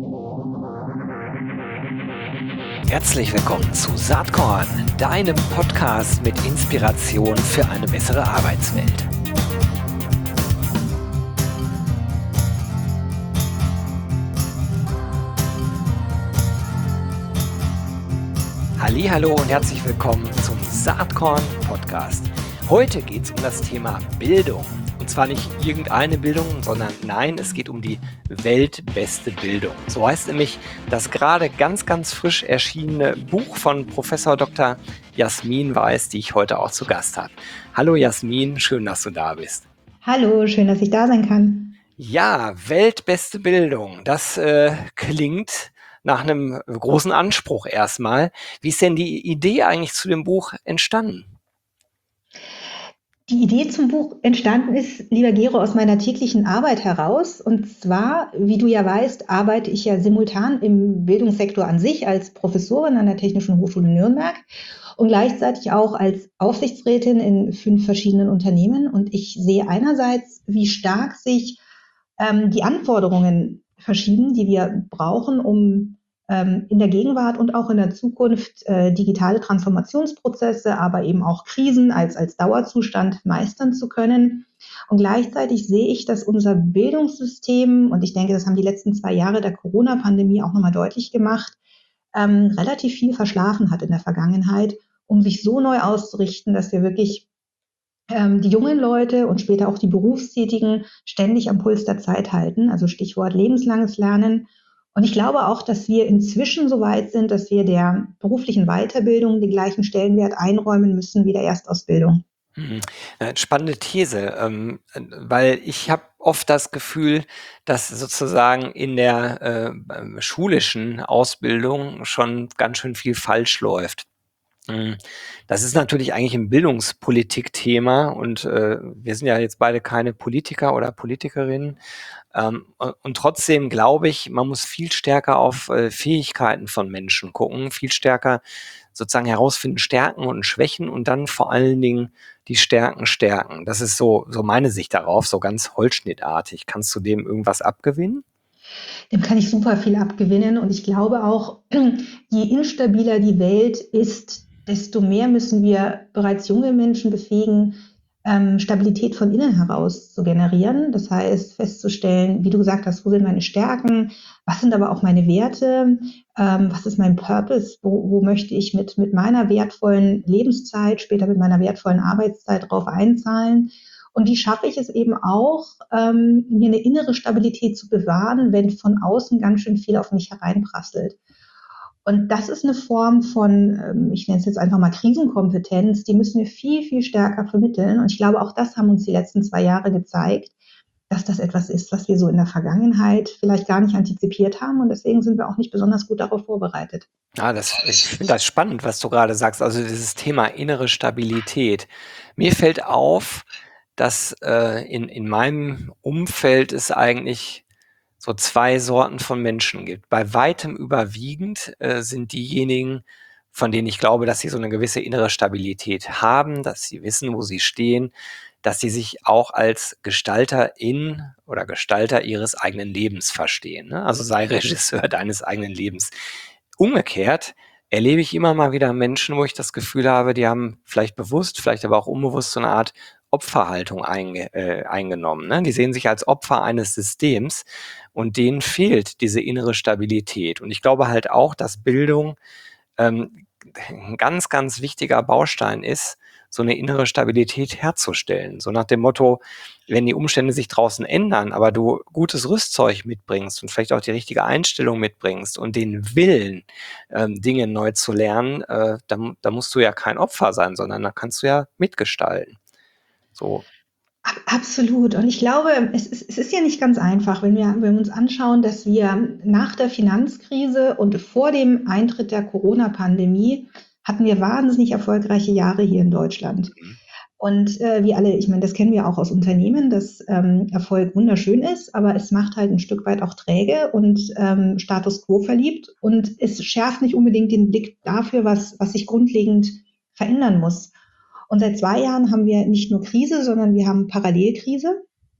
Herzlich willkommen zu Saatkorn, deinem Podcast mit Inspiration für eine bessere Arbeitswelt. Hallihallo und herzlich willkommen zum Saatkorn Podcast. Heute geht es um das Thema Bildung. Und zwar nicht irgendeine Bildung, sondern nein, es geht um die weltbeste Bildung. So heißt nämlich das gerade ganz, ganz frisch erschienene Buch von Professor Dr. Jasmin Weiß, die ich heute auch zu Gast habe. Hallo Jasmin, schön, dass du da bist. Hallo, schön, dass ich da sein kann. Ja, weltbeste Bildung, das klingt nach einem großen Anspruch erstmal. Wie ist denn die Idee eigentlich zu dem Buch entstanden? Die Idee zum Buch entstanden ist, lieber Gero, aus meiner täglichen Arbeit heraus. Und zwar, wie du ja weißt, arbeite ich ja simultan im Bildungssektor an sich als Professorin an der Technischen Hochschule Nürnberg und gleichzeitig auch als Aufsichtsrätin in 5 verschiedenen Unternehmen. Und ich sehe einerseits, wie stark sich die Anforderungen verschieben, die wir brauchen, um in der Gegenwart und auch in der Zukunft digitale Transformationsprozesse, aber eben auch Krisen als Dauerzustand meistern zu können. Und gleichzeitig sehe ich, dass unser Bildungssystem, und ich denke, das haben die letzten 2 Jahre der Corona-Pandemie auch nochmal deutlich gemacht, relativ viel verschlafen hat in der Vergangenheit, um sich so neu auszurichten, dass wir wirklich die jungen Leute und später auch die Berufstätigen ständig am Puls der Zeit halten, also Stichwort lebenslanges Lernen. Und ich glaube auch, dass wir inzwischen so weit sind, dass wir der beruflichen Weiterbildung den gleichen Stellenwert einräumen müssen wie der Erstausbildung. Spannende These, weil ich habe oft das Gefühl, dass sozusagen in der schulischen Ausbildung schon ganz schön viel falsch läuft. Das ist natürlich eigentlich ein Bildungspolitik-Thema und wir sind ja jetzt beide keine Politiker oder Politikerinnen. Und trotzdem glaube ich, man muss viel stärker auf Fähigkeiten von Menschen gucken, viel stärker sozusagen herausfinden, Stärken und Schwächen und dann vor allen Dingen die Stärken stärken. Das ist so meine Sicht darauf, so ganz holzschnittartig. Kannst du dem irgendwas abgewinnen? Dem kann ich super viel abgewinnen. Und ich glaube auch, je instabiler die Welt ist, desto mehr müssen wir bereits junge Menschen befähigen, Stabilität von innen heraus zu generieren. Das heißt, festzustellen, wie du gesagt hast, wo sind meine Stärken, was sind aber auch meine Werte, was ist mein Purpose, wo möchte ich mit meiner wertvollen Lebenszeit, später mit meiner wertvollen Arbeitszeit drauf einzahlen. Und wie schaffe ich es eben auch, mir eine innere Stabilität zu bewahren, wenn von außen ganz schön viel auf mich hereinprasselt. Und das ist eine Form von, ich nenne es jetzt einfach mal Krisenkompetenz, die müssen wir viel, viel stärker vermitteln. Und ich glaube, auch das haben uns die letzten 2 Jahre gezeigt, dass das etwas ist, was wir so in der Vergangenheit vielleicht gar nicht antizipiert haben. Und deswegen sind wir auch nicht besonders gut darauf vorbereitet. Ich finde das spannend, was du gerade sagst. Also dieses Thema innere Stabilität. Mir fällt auf, dass in meinem Umfeld es eigentlich so 2 Sorten von Menschen gibt. Bei weitem überwiegend sind diejenigen, von denen ich glaube, dass sie so eine gewisse innere Stabilität haben, dass sie wissen, wo sie stehen, dass sie sich auch als Gestalterin oder Gestalter ihres eigenen Lebens verstehen, ne? Also sei Regisseur deines eigenen Lebens. Umgekehrt erlebe ich immer mal wieder Menschen, wo ich das Gefühl habe, die haben vielleicht bewusst, vielleicht aber auch unbewusst so eine Art Opferhaltung eingenommen, ne? Die sehen sich als Opfer eines Systems und denen fehlt diese innere Stabilität. Und ich glaube halt auch, dass Bildung ein ganz, ganz wichtiger Baustein ist, so eine innere Stabilität herzustellen. So nach dem Motto, wenn die Umstände sich draußen ändern, aber du gutes Rüstzeug mitbringst und vielleicht auch die richtige Einstellung mitbringst und den Willen, Dinge neu zu lernen, da musst du ja kein Opfer sein, sondern da kannst du ja mitgestalten. So. Absolut. Und ich glaube, es ist ja nicht ganz einfach, wenn wir uns anschauen, dass wir nach der Finanzkrise und vor dem Eintritt der Corona-Pandemie hatten wir wahnsinnig erfolgreiche Jahre hier in Deutschland. Und wir alle, ich meine, das kennen wir auch aus Unternehmen, dass Erfolg wunderschön ist, aber es macht halt ein Stück weit auch träge und Status quo verliebt. Und es schärft nicht unbedingt den Blick dafür, was sich grundlegend verändern muss. Und seit 2 Jahren haben wir nicht nur Krise, sondern wir haben Parallelkrise.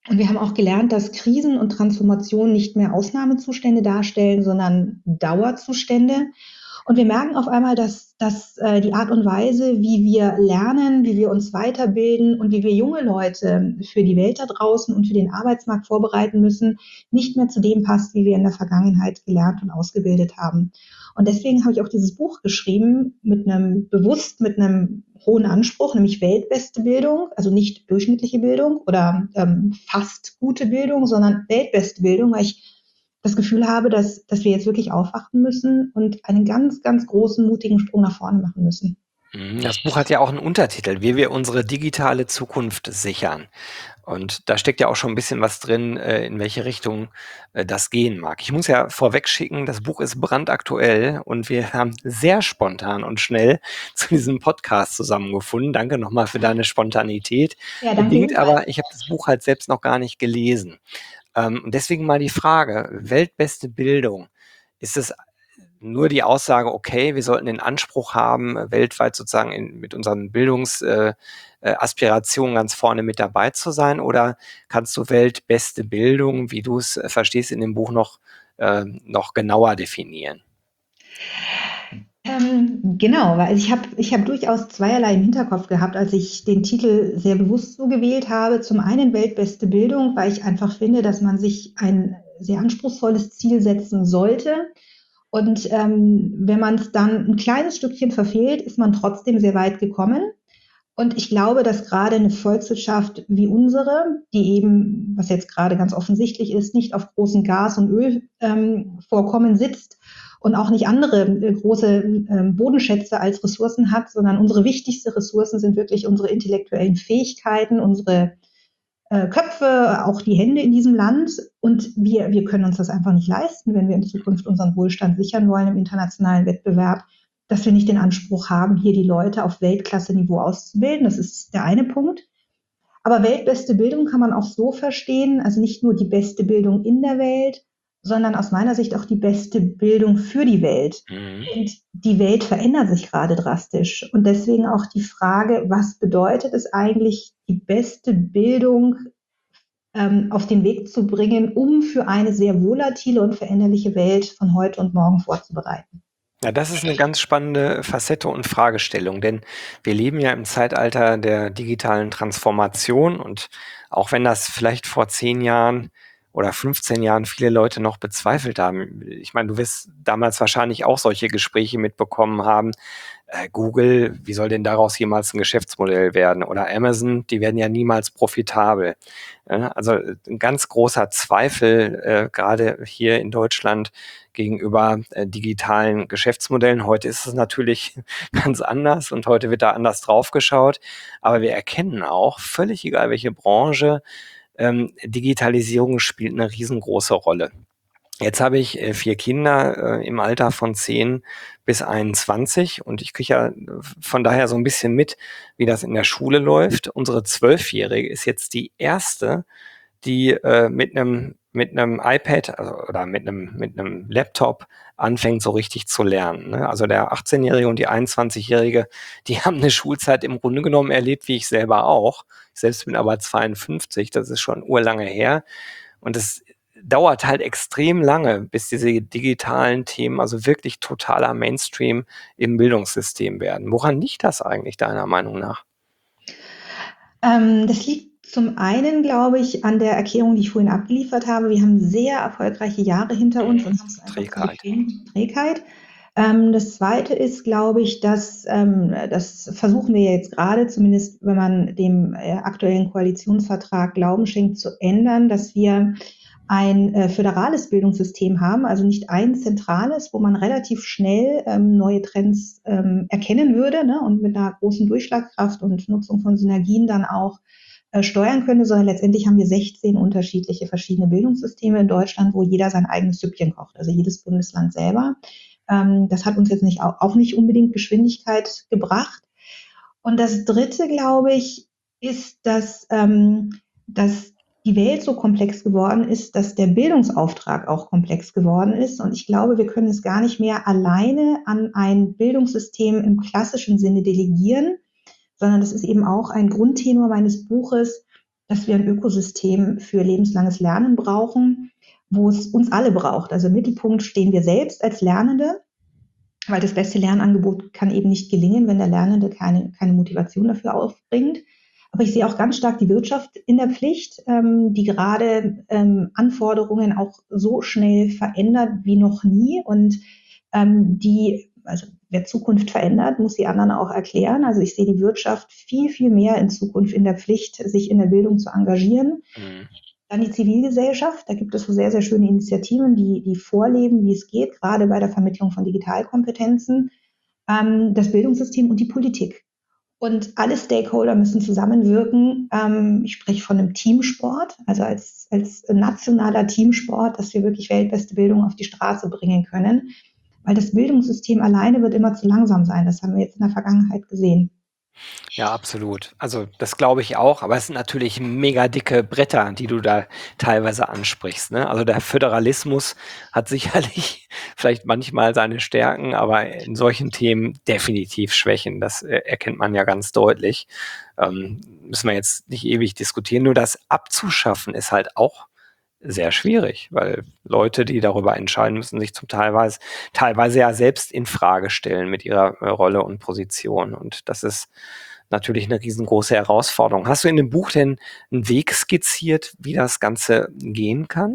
Und wir haben auch gelernt, dass Krisen und Transformationen nicht mehr Ausnahmezustände darstellen, sondern Dauerzustände. Und wir merken auf einmal, dass die Art und Weise, wie wir lernen, wie wir uns weiterbilden und wie wir junge Leute für die Welt da draußen und für den Arbeitsmarkt vorbereiten müssen, nicht mehr zu dem passt, wie wir in der Vergangenheit gelernt und ausgebildet haben. Und deswegen habe ich auch dieses Buch geschrieben mit einem hohen Anspruch, nämlich weltbeste Bildung, also nicht durchschnittliche Bildung oder fast gute Bildung, sondern weltbeste Bildung, weil ich das Gefühl habe, dass wir jetzt wirklich aufwachen müssen und einen ganz, ganz großen, mutigen Sprung nach vorne machen müssen. Das Buch hat ja auch einen Untertitel, wie wir unsere digitale Zukunft sichern. Und da steckt ja auch schon ein bisschen was drin, in welche Richtung das gehen mag. Ich muss ja vorweg schicken, das Buch ist brandaktuell und wir haben sehr spontan und schnell zu diesem Podcast zusammengefunden. Danke nochmal für deine Spontanität. Ja, danke Bedingt ebenfalls. aber, ich habe das Buch halt selbst noch gar nicht gelesen. Und deswegen mal die Frage, weltbeste Bildung, ist es nur die Aussage, okay, wir sollten den Anspruch haben, weltweit sozusagen mit unseren Bildungsaspirationen ganz vorne mit dabei zu sein? Oder kannst du weltbeste Bildung, wie du es verstehst, in dem Buch noch genauer definieren? Genau, weil ich hab durchaus zweierlei im Hinterkopf gehabt, als ich den Titel sehr bewusst so gewählt habe. Zum einen weltbeste Bildung, weil ich einfach finde, dass man sich ein sehr anspruchsvolles Ziel setzen sollte. Und wenn man es dann ein kleines Stückchen verfehlt, ist man trotzdem sehr weit gekommen. Und ich glaube, dass gerade eine Volkswirtschaft wie unsere, die eben, was jetzt gerade ganz offensichtlich ist, nicht auf großen Gas- und Ölvorkommen sitzt und auch nicht andere große Bodenschätze als Ressourcen hat, sondern unsere wichtigsten Ressourcen sind wirklich unsere intellektuellen Fähigkeiten, unsere Köpfe, auch die Hände in diesem Land. Und wir können uns das einfach nicht leisten, wenn wir in Zukunft unseren Wohlstand sichern wollen im internationalen Wettbewerb, dass wir nicht den Anspruch haben, hier die Leute auf Weltklasse-Niveau auszubilden. Das ist der eine Punkt. Aber weltbeste Bildung kann man auch so verstehen, also nicht nur die beste Bildung in der Welt, sondern aus meiner Sicht auch die beste Bildung für die Welt. Mhm. Und die Welt verändert sich gerade drastisch. Und deswegen auch die Frage, was bedeutet es eigentlich, die beste Bildung auf den Weg zu bringen, um für eine sehr volatile und veränderliche Welt von heute und morgen vorzubereiten? Ja, das ist eine ganz spannende Facette und Fragestellung, denn wir leben ja im Zeitalter der digitalen Transformation und auch wenn das vielleicht vor 10 Jahren oder 15 Jahren viele Leute noch bezweifelt haben. Ich meine, du wirst damals wahrscheinlich auch solche Gespräche mitbekommen haben. Google, wie soll denn daraus jemals ein Geschäftsmodell werden? Oder Amazon, die werden ja niemals profitabel. Also ein ganz großer Zweifel, gerade hier in Deutschland gegenüber digitalen Geschäftsmodellen. Heute ist es natürlich ganz anders und heute wird da anders drauf geschaut. Aber wir erkennen auch, völlig egal welche Branche, Digitalisierung spielt eine riesengroße Rolle. Jetzt habe ich 4 Kinder im Alter von 10 bis 21 und ich kriege ja von daher so ein bisschen mit, wie das in der Schule läuft. Unsere 12-Jährige ist jetzt die erste, die mit einem iPad, also, oder mit einem Laptop anfängt, so richtig zu lernen, ne? Also der 18-Jährige und die 21-Jährige, die haben eine Schulzeit im Grunde genommen erlebt, wie ich selber auch. Ich selbst bin aber 52, das ist schon urlange her. Und es dauert halt extrem lange, bis diese digitalen Themen also wirklich totaler Mainstream im Bildungssystem werden. Woran liegt das eigentlich deiner Meinung nach? Das liegt zum einen, glaube ich, an der Erklärung, die ich vorhin abgeliefert habe. Wir haben sehr erfolgreiche Jahre hinter uns und haben es einfach zu Trägheit. bequem, Trägheit. Das Zweite ist, glaube ich, dass das versuchen wir jetzt gerade, zumindest wenn man dem aktuellen Koalitionsvertrag Glauben schenkt, zu ändern, dass wir ein föderales Bildungssystem haben, also nicht ein zentrales, wo man relativ schnell neue Trends erkennen würde, ne, und mit einer großen Durchschlagskraft und Nutzung von Synergien dann auch steuern könnte, sondern letztendlich haben wir 16 unterschiedliche verschiedene Bildungssysteme in Deutschland, wo jeder sein eigenes Süppchen kocht, also jedes Bundesland selber. Das hat uns jetzt auch nicht unbedingt Geschwindigkeit gebracht. Und das Dritte, glaube ich, ist, dass die Welt so komplex geworden ist, dass der Bildungsauftrag auch komplex geworden ist. Und ich glaube, wir können es gar nicht mehr alleine an ein Bildungssystem im klassischen Sinne delegieren, sondern das ist eben auch ein Grundtenor meines Buches, dass wir ein Ökosystem für lebenslanges Lernen brauchen, wo es uns alle braucht. Also im Mittelpunkt stehen wir selbst als Lernende, weil das beste Lernangebot kann eben nicht gelingen, wenn der Lernende keine Motivation dafür aufbringt. Aber ich sehe auch ganz stark die Wirtschaft in der Pflicht, die gerade Anforderungen auch so schnell verändert wie noch nie und also wer Zukunft verändert, muss die anderen auch erklären. Also ich sehe die Wirtschaft viel, viel mehr in Zukunft in der Pflicht, sich in der Bildung zu engagieren. Mhm. Dann die Zivilgesellschaft, da gibt es so sehr, sehr schöne Initiativen, die vorleben, wie es geht, gerade bei der Vermittlung von Digitalkompetenzen, das Bildungssystem und die Politik. Und alle Stakeholder müssen zusammenwirken. Ich spreche von einem Teamsport, also als nationaler Teamsport, dass wir wirklich weltbeste Bildung auf die Straße bringen können. Weil das Bildungssystem alleine wird immer zu langsam sein. Das haben wir jetzt in der Vergangenheit gesehen. Ja, absolut. Also das glaube ich auch, aber es sind natürlich mega dicke Bretter, die du da teilweise ansprichst, ne? Also der Föderalismus hat sicherlich vielleicht manchmal seine Stärken, aber in solchen Themen definitiv Schwächen. Das erkennt man ja ganz deutlich. Müssen wir jetzt nicht ewig diskutieren. Nur das abzuschaffen ist halt auch sehr schwierig, weil Leute, die darüber entscheiden müssen, sich teilweise ja selbst in Frage stellen mit ihrer Rolle und Position. Und das ist natürlich eine riesengroße Herausforderung. Hast du in dem Buch denn einen Weg skizziert, wie das Ganze gehen kann?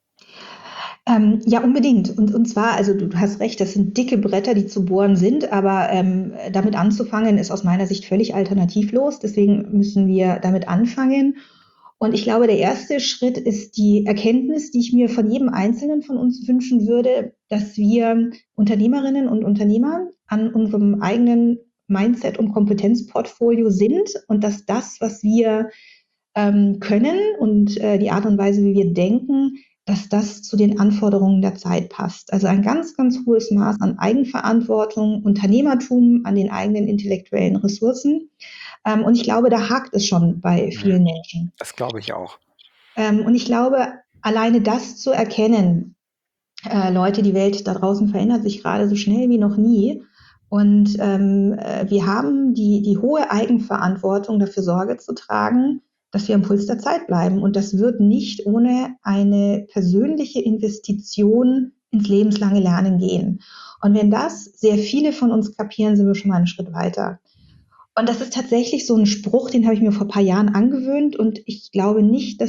Ja, unbedingt. Und zwar, also du hast recht, das sind dicke Bretter, die zu bohren sind, aber damit anzufangen ist aus meiner Sicht völlig alternativlos. Deswegen müssen wir damit anfangen. Und ich glaube, der erste Schritt ist die Erkenntnis, die ich mir von jedem Einzelnen von uns wünschen würde, dass wir Unternehmerinnen und Unternehmer an unserem eigenen Mindset- und Kompetenzportfolio sind und dass das, was wir können und die Art und Weise, wie wir denken, dass das zu den Anforderungen der Zeit passt. Also ein ganz, ganz hohes Maß an Eigenverantwortung, Unternehmertum, an den eigenen intellektuellen Ressourcen. Und ich glaube, da hakt es schon bei vielen Menschen. Das glaube ich auch. Und ich glaube, alleine das zu erkennen, Leute, die Welt da draußen verändert sich gerade so schnell wie noch nie. Und wir haben die hohe Eigenverantwortung, dafür Sorge zu tragen, dass wir am Puls der Zeit bleiben. Und das wird nicht ohne eine persönliche Investition ins lebenslange Lernen gehen. Und wenn das sehr viele von uns kapieren, sind wir schon mal einen Schritt weiter. Und das ist tatsächlich so ein Spruch, den habe ich mir vor ein paar Jahren angewöhnt und ich glaube nicht,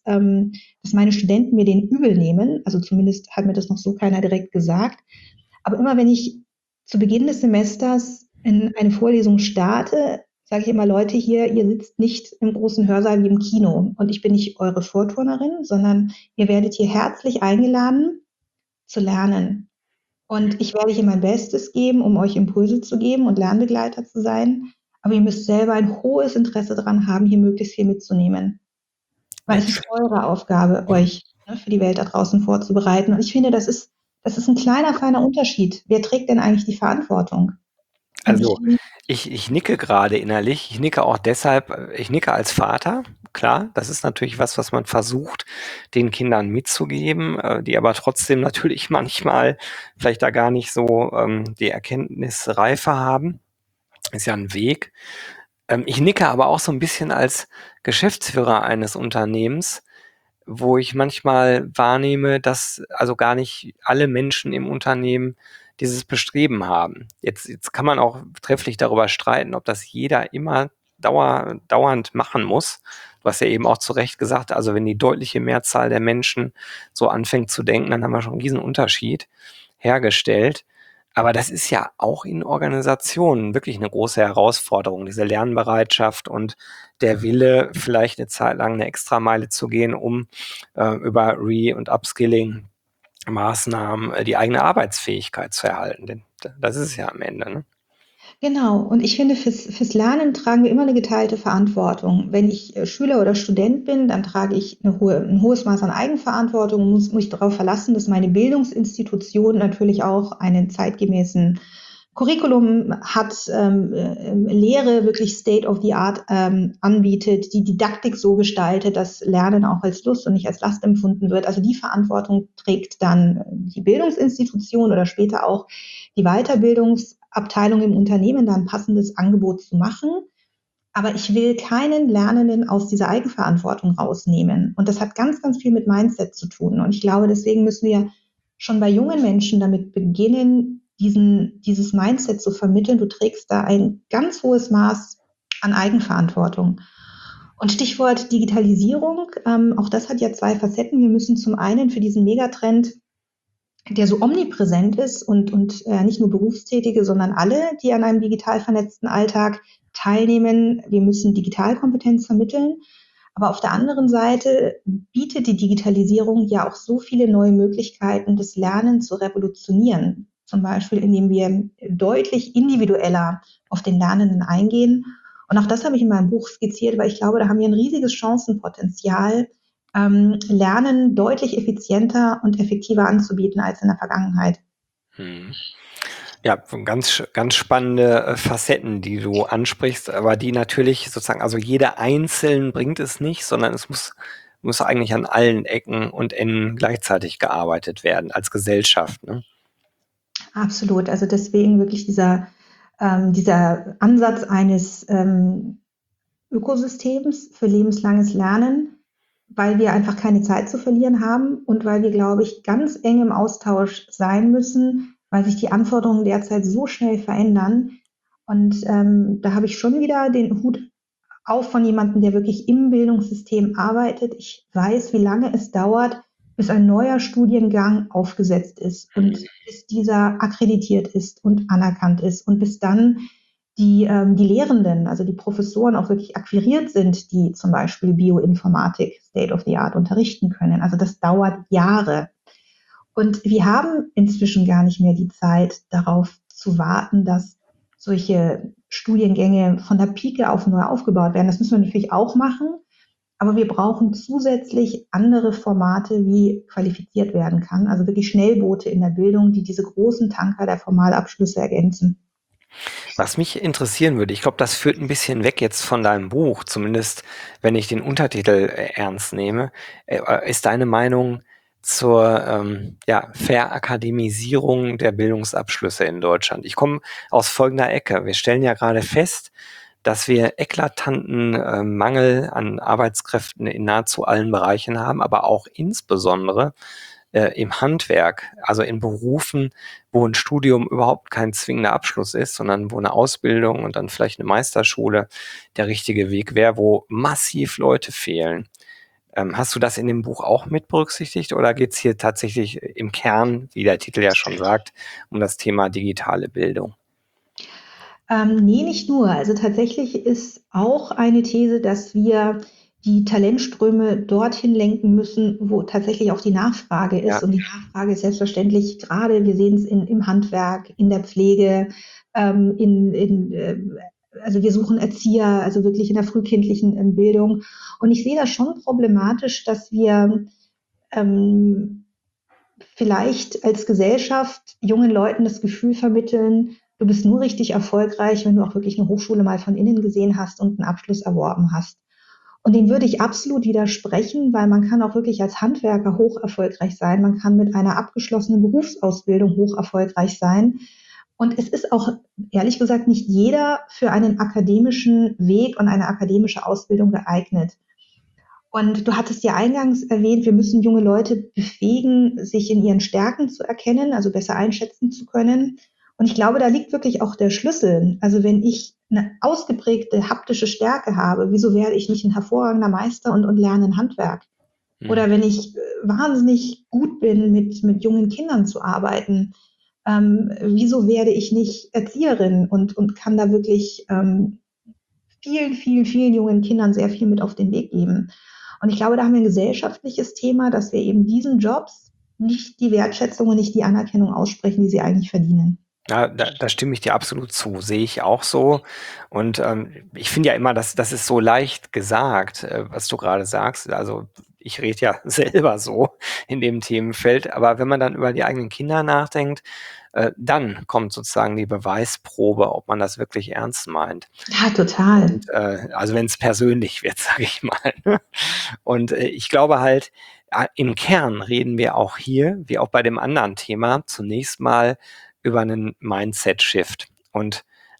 dass meine Studenten mir den übel nehmen. Also zumindest hat mir das noch so keiner direkt gesagt. Aber immer wenn ich zu Beginn des Semesters in eine Vorlesung starte, sage ich immer, Leute hier, ihr sitzt nicht im großen Hörsaal wie im Kino und ich bin nicht eure Vorturnerin, sondern ihr werdet hier herzlich eingeladen zu lernen. Und ich werde hier mein Bestes geben, um euch Impulse zu geben und Lernbegleiter zu sein. Aber ihr müsst selber ein hohes Interesse daran haben, hier möglichst viel mitzunehmen. Weil es Mensch, ist eure Aufgabe, euch für die Welt da draußen vorzubereiten. Und ich finde, das ist ein kleiner, feiner Unterschied. Wer trägt denn eigentlich die Verantwortung? Und ich also finde, ich nicke gerade innerlich. Ich nicke auch deshalb, ich nicke als Vater. Klar, das ist natürlich was man versucht, den Kindern mitzugeben, die aber trotzdem natürlich manchmal vielleicht da gar nicht so die Erkenntnisreife haben. Ist ja ein Weg. Ich nicke aber auch so ein bisschen als Geschäftsführer eines Unternehmens, wo ich manchmal wahrnehme, dass also gar nicht alle Menschen im Unternehmen dieses Bestreben haben. Jetzt kann man auch trefflich darüber streiten, ob das jeder immer dauernd machen muss. Du hast ja eben auch zu Recht gesagt, also wenn die deutliche Mehrzahl der Menschen so anfängt zu denken, dann haben wir schon einen riesen Unterschied hergestellt. Aber das ist ja auch in Organisationen wirklich eine große Herausforderung, diese Lernbereitschaft und der Wille, vielleicht eine Zeit lang eine Extrameile zu gehen, um über Re- und Upskilling-Maßnahmen die eigene Arbeitsfähigkeit zu erhalten. Denn das ist es ja am Ende. Ne? genau. Und ich finde, fürs Lernen tragen wir immer eine geteilte Verantwortung. Wenn ich Schüler oder Student bin, dann trage ich ein hohes Maß an Eigenverantwortung und muss mich darauf verlassen, dass meine Bildungsinstitution natürlich auch einen zeitgemäßen Curriculum hat, Lehre wirklich State of the Art anbietet, die Didaktik so gestaltet, dass Lernen auch als Lust und nicht als Last empfunden wird. Also die Verantwortung trägt dann die Bildungsinstitution oder später auch die Weiterbildungsabteilung im Unternehmen, da ein passendes Angebot zu machen. Aber ich will keinen Lernenden aus dieser Eigenverantwortung rausnehmen. Und das hat ganz, ganz viel mit Mindset zu tun. Und ich glaube, deswegen müssen wir schon bei jungen Menschen damit beginnen, dieses Mindset zu vermitteln. Du trägst da ein ganz hohes Maß an Eigenverantwortung. Und Stichwort Digitalisierung, auch das hat ja zwei Facetten. Wir müssen zum einen für diesen Megatrend, der so omnipräsent ist und nicht nur Berufstätige, sondern alle, die an einem digital vernetzten Alltag teilnehmen. Wir müssen Digitalkompetenz vermitteln. Aber auf der anderen Seite bietet die Digitalisierung ja auch so viele neue Möglichkeiten, das Lernen zu revolutionieren. Zum Beispiel, indem wir deutlich individueller auf den Lernenden eingehen. Und auch das habe ich in meinem Buch skizziert, weil ich glaube, da haben wir ein riesiges Chancenpotenzial, Lernen deutlich effizienter und effektiver anzubieten als in der Vergangenheit. Mhm. Ja, ganz, ganz spannende Facetten, die du ansprichst, aber die natürlich sozusagen, also jeder einzeln bringt es nicht, sondern es muss eigentlich an allen Ecken und Enden gleichzeitig gearbeitet werden als Gesellschaft. Ne? Absolut. Also deswegen wirklich dieser Ansatz eines Ökosystems für lebenslanges Lernen, weil wir einfach keine Zeit zu verlieren haben und weil wir, glaube ich, ganz eng im Austausch sein müssen, weil sich die Anforderungen derzeit so schnell verändern. Und da habe ich schon wieder den Hut auf von jemandem, der wirklich im Bildungssystem arbeitet. Ich weiß, wie lange es dauert, bis ein neuer Studiengang aufgesetzt ist und bis dieser akkreditiert ist und anerkannt ist und bis dann die Lehrenden, also die Professoren auch wirklich akquiriert sind, die zum Beispiel Bioinformatik State of the Art unterrichten können. Also das dauert Jahre. Und wir haben inzwischen gar nicht mehr die Zeit, darauf zu warten, dass solche Studiengänge von der Pike auf neu aufgebaut werden. Das müssen wir natürlich auch machen, aber wir brauchen zusätzlich andere Formate, wie qualifiziert werden kann. Also wirklich Schnellboote in der Bildung, die diese großen Tanker der Formalabschlüsse ergänzen. Was mich interessieren würde, ich glaube, das führt ein bisschen weg jetzt von deinem Buch, zumindest wenn ich den Untertitel ernst nehme, ist deine Meinung zur ja, Verakademisierung der Bildungsabschlüsse in Deutschland. Ich komme aus folgender Ecke. Wir stellen ja gerade fest, dass wir eklatanten Mangel an Arbeitskräften in nahezu allen Bereichen haben, aber auch insbesondere im Handwerk, also in Berufen, wo ein Studium überhaupt kein zwingender Abschluss ist, sondern wo eine Ausbildung und dann vielleicht eine Meisterschule der richtige Weg wäre, wo massiv Leute fehlen. Hast du das in dem Buch auch mit berücksichtigt oder geht es hier tatsächlich im Kern, wie der Titel ja schon sagt, um das Thema digitale Bildung? Nee, nicht nur. Also tatsächlich ist auch eine These, dass wir die Talentströme dorthin lenken müssen, wo tatsächlich auch die Nachfrage ist. Ja. Und die Nachfrage ist selbstverständlich gerade, wir sehen es im Handwerk, in der Pflege, also wir suchen Erzieher, also wirklich in der frühkindlichen Bildung. Und ich sehe das schon problematisch, dass wir ähm, vielleicht als Gesellschaft jungen Leuten das Gefühl vermitteln, du bist nur richtig erfolgreich, wenn du auch wirklich eine Hochschule mal von innen gesehen hast und einen Abschluss erworben hast. Und dem würde ich absolut widersprechen, weil man kann auch wirklich als Handwerker hoch erfolgreich sein. Man kann mit einer abgeschlossenen Berufsausbildung hoch erfolgreich sein. Und es ist auch, ehrlich gesagt, nicht jeder für einen akademischen Weg und eine akademische Ausbildung geeignet. Und du hattest ja eingangs erwähnt, wir müssen junge Leute befähigen, sich in ihren Stärken zu erkennen, also besser einschätzen zu können. Und ich glaube, da liegt wirklich auch der Schlüssel. Also wenn ich eine ausgeprägte haptische Stärke habe, wieso werde ich nicht ein hervorragender Meister und lerne ein Handwerk? Hm. Oder wenn ich wahnsinnig gut bin, mit jungen Kindern zu arbeiten, wieso werde ich nicht Erzieherin und kann da wirklich vielen, vielen, vielen jungen Kindern sehr viel mit auf den Weg geben? Und ich glaube, da haben wir ein gesellschaftliches Thema, dass wir eben diesen Jobs nicht die Wertschätzung und nicht die Anerkennung aussprechen, die sie eigentlich verdienen. Ja, da stimme ich dir absolut zu, sehe ich auch so. Und ich finde ja immer, das ist so leicht gesagt, was du gerade sagst. Also ich rede ja selber so in dem Themenfeld, aber wenn man dann über die eigenen Kinder nachdenkt, dann kommt sozusagen die Beweisprobe, ob man das wirklich ernst meint. Ja, total. Und also wenn es persönlich wird, sage ich mal. Ne? Und ich glaube halt, im Kern reden wir auch hier, wie auch bei dem anderen Thema, zunächst mal über einen Mindset-Shift. Und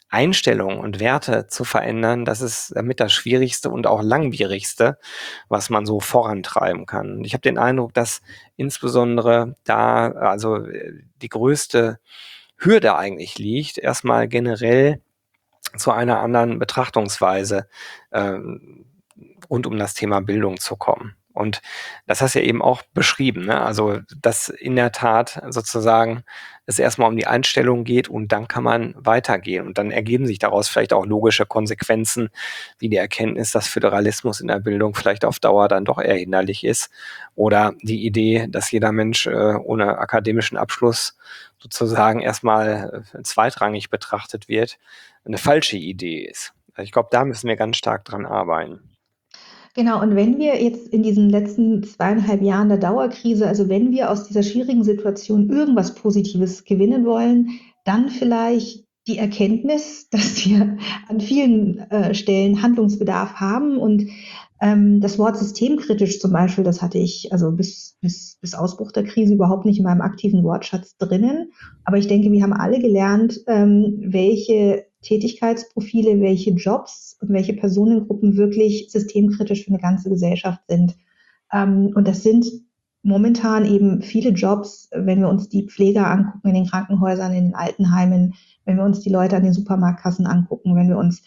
Einstellungen und Werte zu verändern, das ist damit das Schwierigste und auch Langwierigste, was man so vorantreiben kann. Und ich habe den Eindruck, dass insbesondere da die größte Hürde eigentlich liegt, erstmal generell zu einer anderen Betrachtungsweise ähm, rund um das Thema Bildung zu kommen. Und das hast du ja eben auch beschrieben, ne? Also, dass in der Tat sozusagen es erstmal um die Einstellung geht und dann kann man weitergehen. Und dann ergeben sich daraus vielleicht auch logische Konsequenzen, wie die Erkenntnis, dass Föderalismus in der Bildung vielleicht auf Dauer dann doch eher hinderlich ist. Oder die Idee, dass jeder Mensch ohne akademischen Abschluss sozusagen erstmal zweitrangig betrachtet wird, eine falsche Idee ist. Also ich glaube, da müssen wir ganz stark dran arbeiten. Genau, und wenn wir jetzt in diesen letzten 2,5 Jahren der Dauerkrise, also wenn wir aus dieser schwierigen Situation irgendwas Positives gewinnen wollen, dann vielleicht die Erkenntnis, dass wir an vielen Stellen Handlungsbedarf haben und das Wort systemkritisch zum Beispiel, das hatte ich also bis Ausbruch der Krise überhaupt nicht in meinem aktiven Wortschatz drinnen. Aber ich denke, wir haben alle gelernt, welche Tätigkeitsprofile, welche Jobs und welche Personengruppen wirklich systemkritisch für eine ganze Gesellschaft sind. Und das sind momentan eben viele Jobs, wenn wir uns die Pfleger angucken in den Krankenhäusern, in den Altenheimen, wenn wir uns die Leute an den Supermarktkassen angucken, wenn wir uns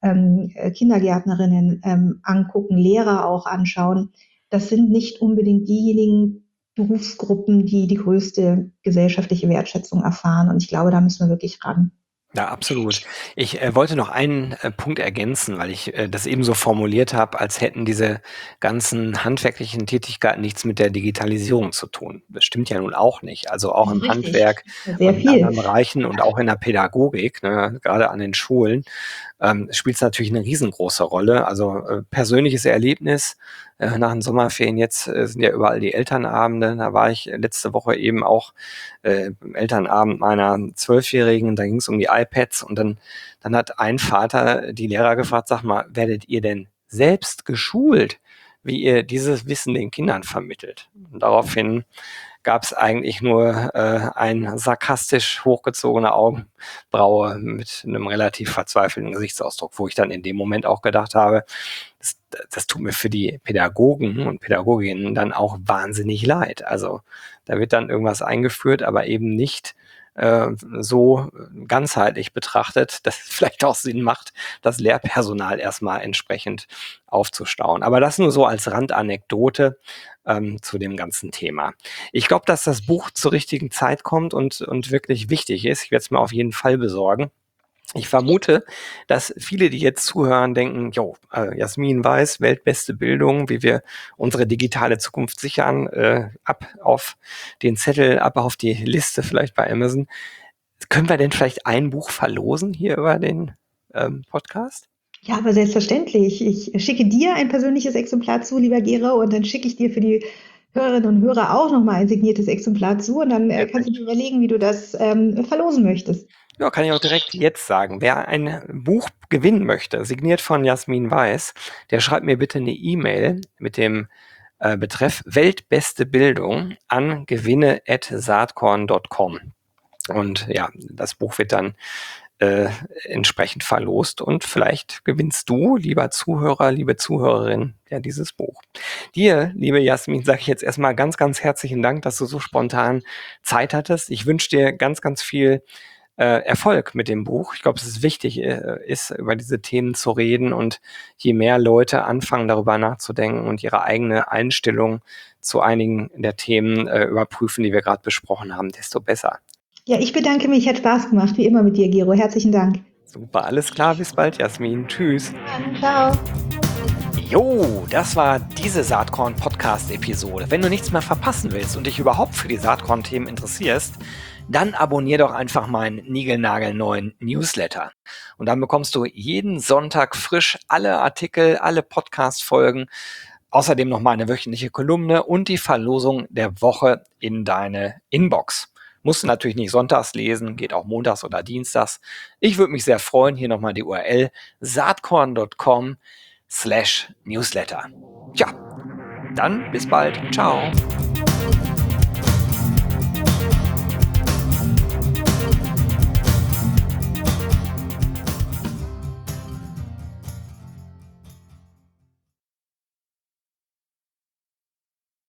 Kindergärtnerinnen angucken, Lehrer auch anschauen. Das sind nicht unbedingt diejenigen Berufsgruppen, die die größte gesellschaftliche Wertschätzung erfahren. Und ich glaube, da müssen wir wirklich ran. Ja, absolut. Ich wollte noch einen Punkt ergänzen, weil ich das eben so formuliert habe, als hätten diese ganzen handwerklichen Tätigkeiten nichts mit der Digitalisierung zu tun. Das stimmt ja nun auch nicht. Also auch im Richtig, Handwerk sehr und in viel. anderen Bereichen und auch in der Pädagogik, ne, gerade an den Schulen, spielt es natürlich eine riesengroße Rolle. Also persönliches Erlebnis nach den Sommerferien jetzt sind ja überall die Elternabende. Da war ich letzte Woche eben auch im Elternabend meiner 12-Jährigen. Da ging es um die iPads und dann hat ein Vater die Lehrer gefragt, sag mal, werdet ihr denn selbst geschult, wie ihr dieses Wissen den Kindern vermittelt? Und daraufhin gab es eigentlich nur ein sarkastisch hochgezogene Augenbraue mit einem relativ verzweifelten Gesichtsausdruck, wo ich dann in dem Moment auch gedacht habe, das tut mir für die Pädagogen und Pädagoginnen dann auch wahnsinnig leid. Also da wird dann irgendwas eingeführt, aber eben nicht so ganzheitlich betrachtet, dass es vielleicht auch Sinn macht, das Lehrpersonal erstmal entsprechend aufzustauen. Aber das nur so als Randanekdote zu dem ganzen Thema. Ich glaube, dass das Buch zur richtigen Zeit kommt und wirklich wichtig ist. Ich werde es mir auf jeden Fall besorgen. Ich vermute, dass viele, die jetzt zuhören, denken, Jasmin Weiß, weltbeste Bildung, wie wir unsere digitale Zukunft sichern, ab auf den Zettel, ab auf die Liste vielleicht bei Amazon. Können wir denn vielleicht ein Buch verlosen hier über den Podcast? Ja, aber selbstverständlich. Ich schicke dir ein persönliches Exemplar zu, lieber Gero, und dann schicke ich dir für die Hörerinnen und Hörer auch nochmal ein signiertes Exemplar zu und dann kannst du dir überlegen, wie du das verlosen möchtest. Ja, kann ich auch direkt jetzt sagen. Wer ein Buch gewinnen möchte, signiert von Jasmin Weiß, der schreibt mir bitte eine E-Mail mit dem Betreff Weltbeste Bildung an gewinne@saatkorn.com. Und ja, das Buch wird dann entsprechend verlost und vielleicht gewinnst du, lieber Zuhörer, liebe Zuhörerin, ja dieses Buch. Dir, liebe Jasmin, sage ich jetzt erstmal ganz, ganz herzlichen Dank, dass du so spontan Zeit hattest. Ich wünsche dir ganz, ganz viel Erfolg mit dem Buch. Ich glaube, es ist wichtig, ist über diese Themen zu reden und je mehr Leute anfangen, darüber nachzudenken und ihre eigene Einstellung zu einigen der Themen überprüfen, die wir gerade besprochen haben, desto besser. Ja, ich bedanke mich, hat Spaß gemacht, wie immer mit dir, Gero. Herzlichen Dank. Super, alles klar, bis bald, Jasmin. Tschüss. Ciao. Jo, das war diese Saatkorn-Podcast-Episode. Wenn du nichts mehr verpassen willst und dich überhaupt für die Saatkorn-Themen interessierst, dann abonnier doch einfach meinen niegelnagelneuen Newsletter. Und dann bekommst du jeden Sonntag frisch alle Artikel, alle Podcast-Folgen, außerdem noch meine wöchentliche Kolumne und die Verlosung der Woche in deine Inbox. Musst du natürlich nicht sonntags lesen, geht auch montags oder dienstags. Ich würde mich sehr freuen, hier nochmal die URL saatkorn.com/newsletter. Tja, dann bis bald. Ciao.